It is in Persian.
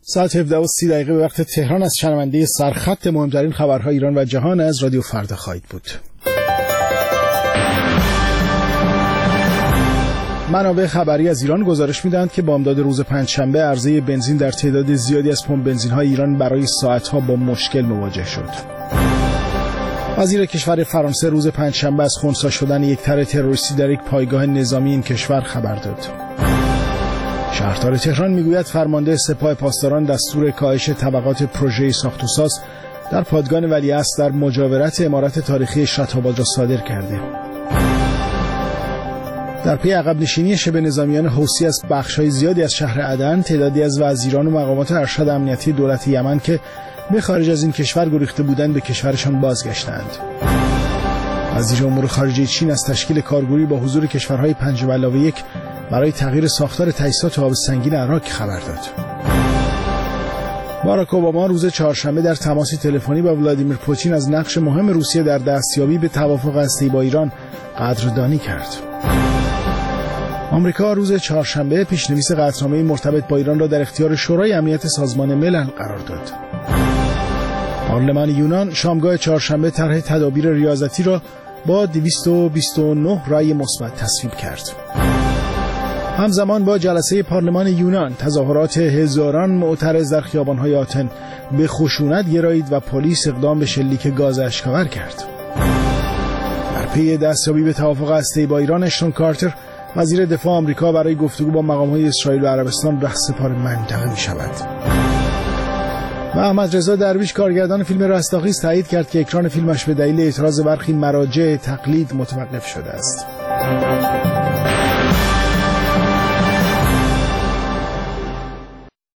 ساعت 17:30 به وقت تهران از شنونده سرخط مهمترین خبرهای ایران و جهان از رادیو فردا خواهید بود. منابع خبری از ایران گزارش می‌دهند که بامداد روز پنجشنبه عرضه بنزین در تعداد زیادی از پمپ بنزین‌های ایران برای ساعت‌ها با مشکل مواجه شد. وزیر کشور فرانسه روز پنجشنبه از خنثی شدن یک تر تروریستی در یک پایگاه نظامی این کشور خبر داد. شهردار تهران میگوید فرمانده سپاه پاسداران دستور کاهش طبقات پروژه ساخت و ساز در پادگان ولیعصر در مجاورت عمارت تاریخی شاداباد را صادر کرده. در پی عقب نشینی شبه نظامیان حوثی از بخش‌های زیادی از شهر عدن، تعدادی از وزیران و مقامات ارشد امنیتی دولت یمن که به خارج از این کشور گریخته بودند به کشورشان بازگشتند. وزیر امور خارجه چین از تشکیل کارگروهی با حضور کشورهای 5+1 برای تغییر ساختار تجهیزات آب سنگین عراق خبر داد. باراک اوباما روز چهارشنبه در تماسی تلفنی با ولادیمیر پوتین از نقش مهم روسیه در دستیابی به توافق هسته‌ای با ایران قدردانی کرد. آمریکا روز چهارشنبه پیشنویس قطعنامه مرتبط با ایران را در اختیار شورای امنیت سازمان ملل قرار داد. پارلمان یونان شامگاه چهارشنبه طرح تدابیر ریاضتی را با 229 رأی مثبت تصویب کرد. همزمان با جلسه پارلمان یونان تظاهرات هزاران معترض در خیابان‌های آتن به خشونت گرایید و پلیس اقدام به شلیک گاز اشک‌آور کرد. در پی دستیابی به توافق هسته‌ای با ایران، اشتون کارتر وزیر دفاع آمریکا برای گفتگو با مقام‌های اسرائیل و عربستان رهسپار منطقه می‌شود. و احمد رضا درویش کارگردان فیلم رستاخیز تایید کرد که اکران فیلمش به دلیل اعتراض برخی مراجع تقلید متوقف شده است.